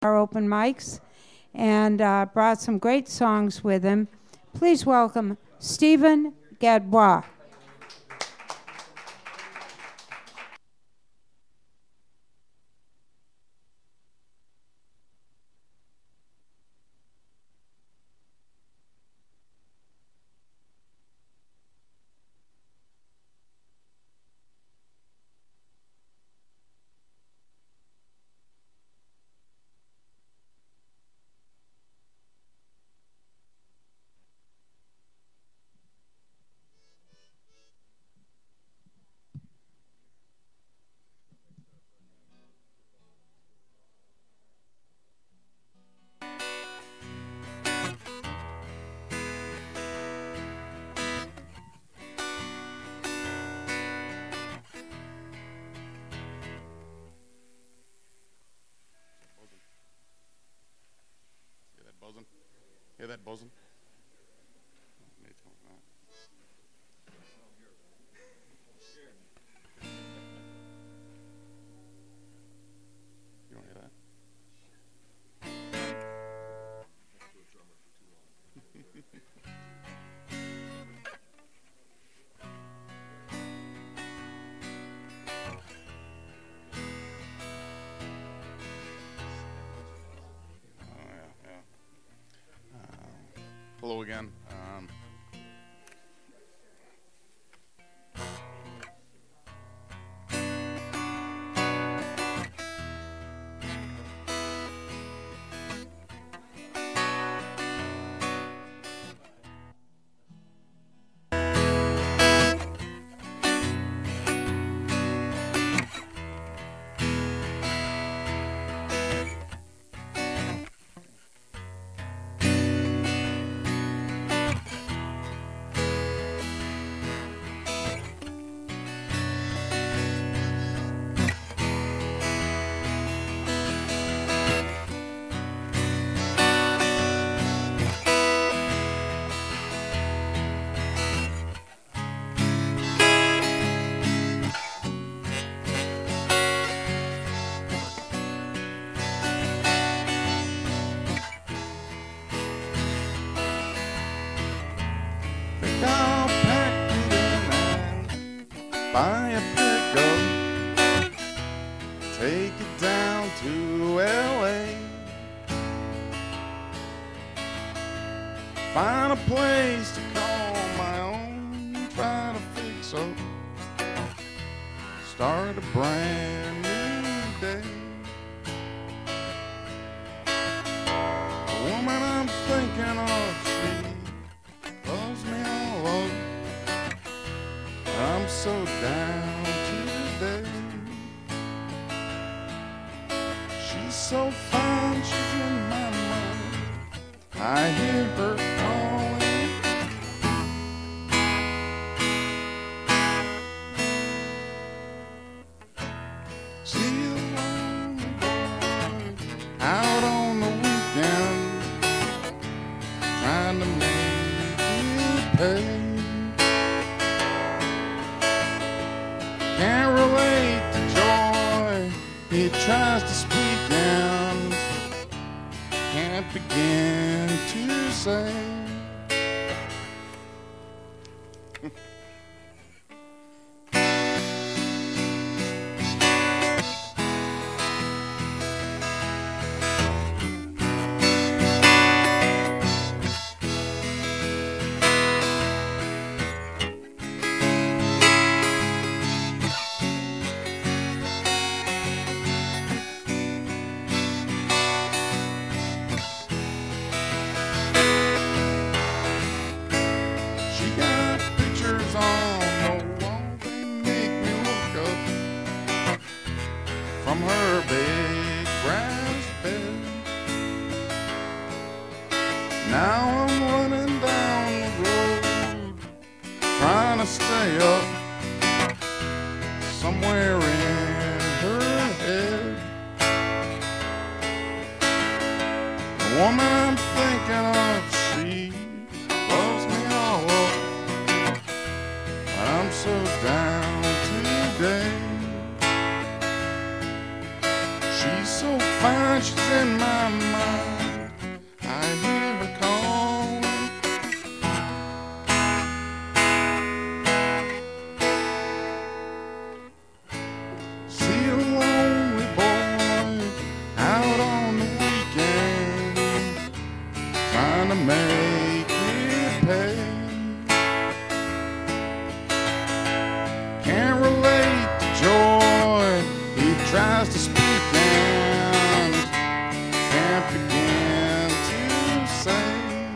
our open mics and brought some great songs with him. Please welcome Stephen Gadbois. Hear that buzzing? You don't hear that? Hello again. I'll pack it in and buy a pickup, take it down to L.A., find a place to call my own, try to fix up, start a brand new day. The woman I'm thinking of, she loves me all up. I'm so down today. She's so fine, she's in my mind. I hear her calling. See you out on the weekend, trying to make you pay. Can't relate to joy he tries to speak and can't begin to say. From her big brass bed. Now I'm running down the road, trying to stay up somewhere in her head. The woman I'm thinking of, she loves me all up, but I'm so down today. She's so fine, flashes in my mind. I hear her calling. See a lonely boy out on the weekend, trying to make it pay. Can't relate to joy he tries to speak and can't begin to say.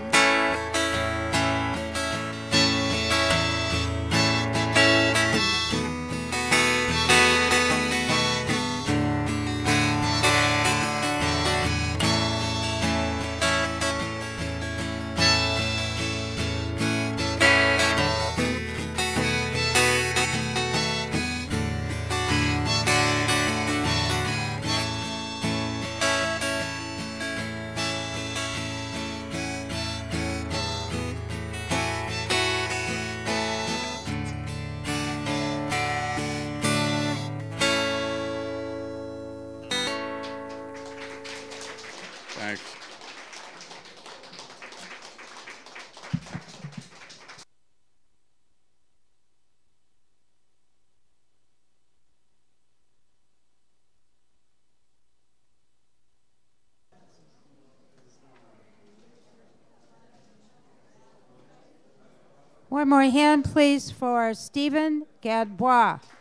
Thanks. One more hand, please, for Stephen Gadbois.